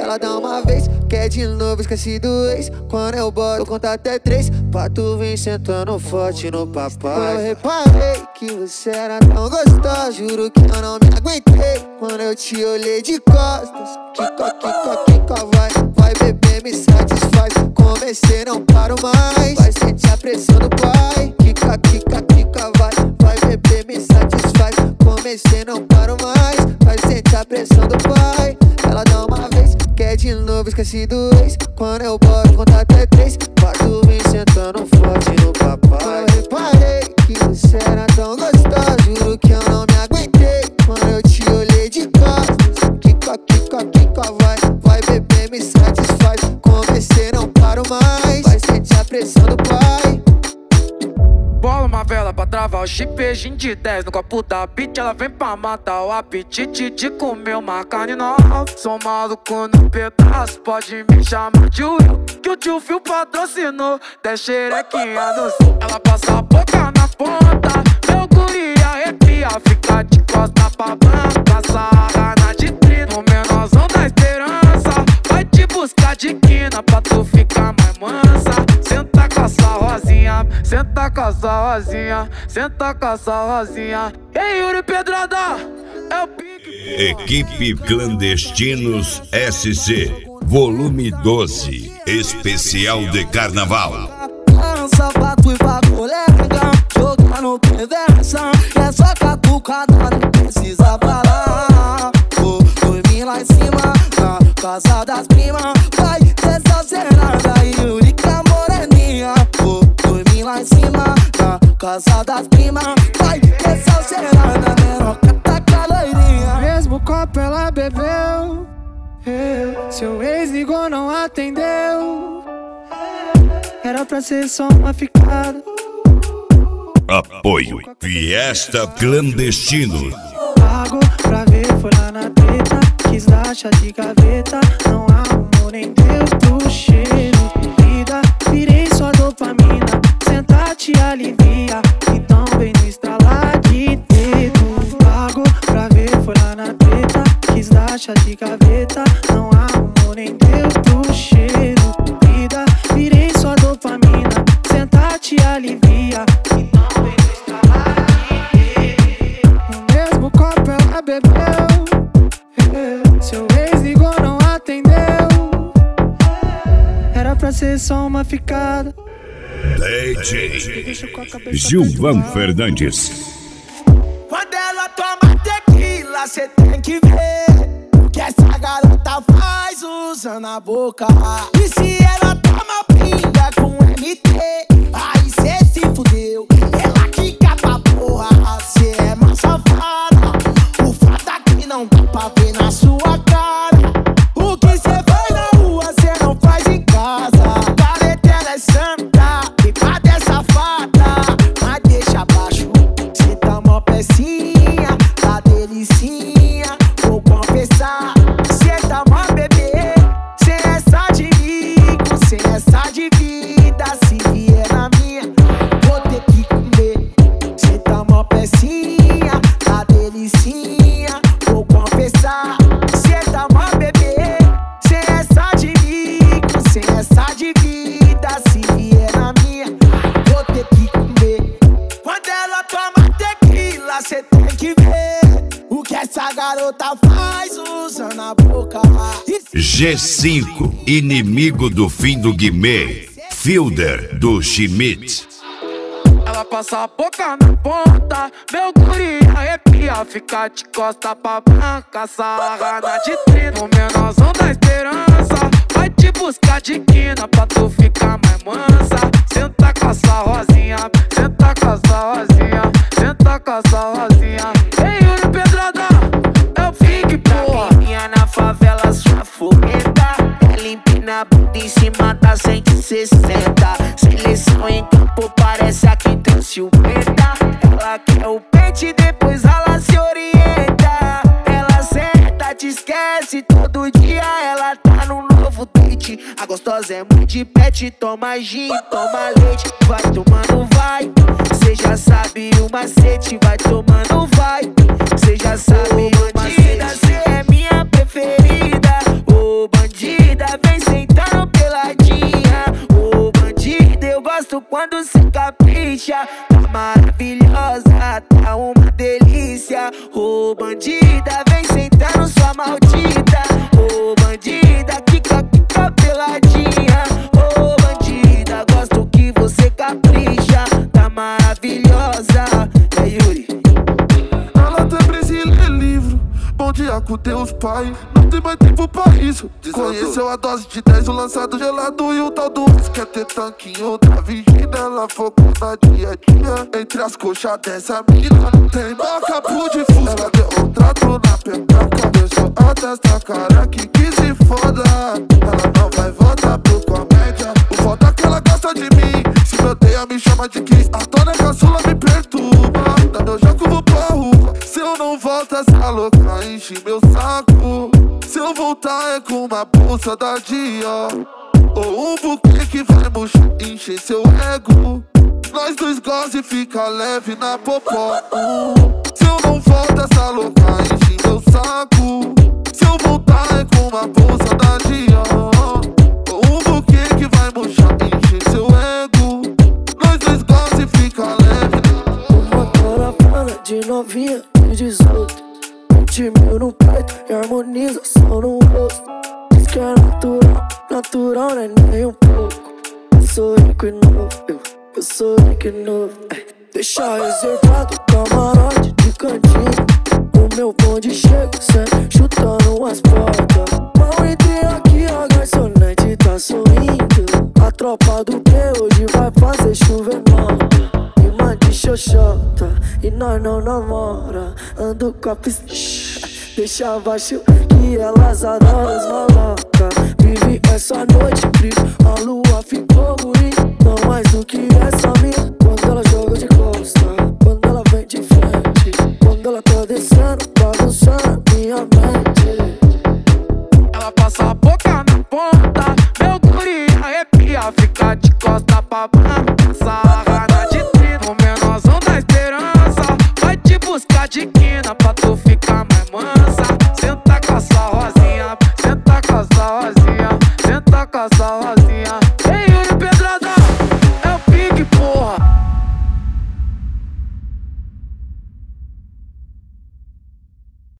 Ela dá uma vez, quer de novo, esqueci do ex. Quando eu boto, eu conto até 3, pra tu vir sentando forte no papai. Eu reparei que você era tão gostosa, juro que eu não me aguentei quando eu te olhei de costas. Kika, vai beber, me satisfaz. Comecei, não paro mais, vai sentir a pressão do pai. Kika, vai beber, me satisfaz. Comecei, não paro mais, vai sentir a pressão do pai. Ela dá uma vez, quer de novo, esqueci do ex. Quando eu boto, conta até 3, pra tu vir sentando forte no papai. Eu reparei que você era tão gostosa, juro que eu não me aguentei quando eu te olhei de costas. Kika, vai beber, me satisfaz. Comecei, não paro mais, vai sentir a pressão do pai. Bola uma vela pra travar o chip, beijinho de 10 no copo da beat. Ela vem pra matar o apetite de comer uma carne nova. Sou maluco no pedaço, pode me chamar de Will, que o tio Phil patrocinou. Até xerequinha no sul. Ela passa a boca na ponta, meu guri arrepia. Fica de costa pra banca, sarra na de 30. O menorzão da esperança vai te buscar de quina pra tu ficar mais mansa. Senta com a sua rosinha, senta com a sua rosinha, senta com a sua rosinha. Ei, Yuri Pedrada, é o pique. Equipe Clandestinos SC, volume 12, especial de carnaval. Lança pra tu e pra colega, jogar no conversa. É só catucada, não precisa falar. Vou dormir lá em cima, na casa das primas. Vai dessa serada, Yuri com a moreninha. Vou dormir lá em cima, na casa das primas. Vai dessa serada, meroca tá com a loirinha. Mesmo copo ela bebeu, seu ex ligou, não atendeu. Era pra ser só uma ficada. Apoio Fiesta Clandestino. Pago pra ver, foi lá na treta. Quis dar chá de gaveta, não arrumou nem deu pro cheiro. Vida, virei só dopamina, sentar te alivia. Então vem no estralar de dedo. Pago pra ver, foi lá na treta. Quis dar chá de gaveta, não arrumou nem deu pro cheiro. Vida, virei só dopamina, sentar te alivia. Então vem no estralar de dedo. No mesmo copo ela bebeu, seu ex ligou, não atendeu. Era pra ser só uma ficada. DJ Gilvan Fernandes. Quando ela toma tequila, cê tem que ver o que essa garota faz usando a boca. E se ela toma pinga com MT, aí cê se fudeu. Ela quica pra porra, cê é mais safada. O fato é que não dá pra ver na sua cara. O que cê faz na rua, cê não faz em casa. Caretela é santa, fica dessa fada. Mas deixa abaixo, cê tá mó pecinha, tá delicinha. Vou confessar, cê tá mó bebê. Cê é só de rico, cê é só de vida. Se vier na minha, vou ter que comer. Cê tá mó pecinha, tá delicinha. Vou confessar, cê tá mó bebê. Cê é só de rico, cê é só de vida. Se vier na minha, vou ter que comer. Quando ela toma tequila, cê tem que ver o que essa garota faz usando a boca. G5, inimigo do fim do Guimê. Fielder do Schmidt. Ela passa a boca na ponta, meu guri arrepia. Fica de costa pra banca, sarra na de 30. O menorzão da esperança vai te buscar de quina pra tu ficar mais mansa. Senta com a sua rosinha, senta com a sua rosinha, senta com a sua rosinha. Ei, Yuri Pedrada, é o pique, porra. Minha na favela, sua fogueta. Ela empina a bunda em cima da 160. Seleção em campo, parece a que tem ciumenta. Ela quer o pente, depois ela se orienta. Ela senta, te esquece, todo dia ela tá no novo date. A gostosa é muito de pet, toma gin, toma leite. Vai tomando, vai, cê já sabe o macete. Vai tomando, vai, cê já sabe o macete. Cê é minha preferida, Ô bandida, vem sentando peladinha. Ô bandida, eu gosto quando se capricha. Tá maravilhosa, tá uma delícia. Ô bandida, vem sentando sua maldita. Ô bandida, quica peladinha. Ô bandida, gosto que você capricha. Tá maravilhosa. É Yuri. Ela tem brisa e lê livro. Bom dia com teus pais. Não tem mais tempo pra isso. Conheceu a dose de 10, o lançado gelado e o tal do quer ter tanquinho da Virgínia. Ela focou na dia a dia. Entre as coxas dessa mina tem boca pro difuso. Ela deu um trato na pepeca, deixou a testa cara que se foda. Ela não vai voltar pro comédia. O foda é que ela gosta de mim. Se me odeia me chama de Kiss. A dona caçula me perturba. Dá meu jogo vou pra rua. Se eu não volto essa louca enche meu saco. Se eu voltar é com uma bolsa da Dior ou um buquê que vai murchar, encher seu ego. Nós dois goza e fica leve na popó. Se eu não volto essa louca enche meu saco. Se eu voltar é com uma bolsa da Dior ou um buquê que vai murchar, encher seu ego. Nós dois goza e fica leve. Uma caravana de novinha de 18, 20 mil no peito e harmonização no rosto. Diz que é natural, natural não é nem um pouco. Eu sou rico e novo, eu sou rico e novo. Deixa reservado o camarote de cantinho. O meu bonde chega sempre chutando as portas. Mal entrei aqui, a garçonete tá sorrindo. A tropa do P hoje vai fazer chover nova. Imã de xoxota e nós não namora. Ando com a pistola, deixa abaixo que elas adoram os maloca. Vive essa noite incrível, a lua ficou bonita. Não mais do que essa mina. Quando ela joga de costa, quando ela vem de frente, quando ela tá descendo, bagunçando minha mente. Ela passa a boca na ponta, meu guri arrepia, fica de costa pra baixo. Sarrada de trino, menorzão da esperança. Vai te buscar de quina pra tu ficar mais mansa. Senta com essa rosinha, senta com essa rosinha, senta com essa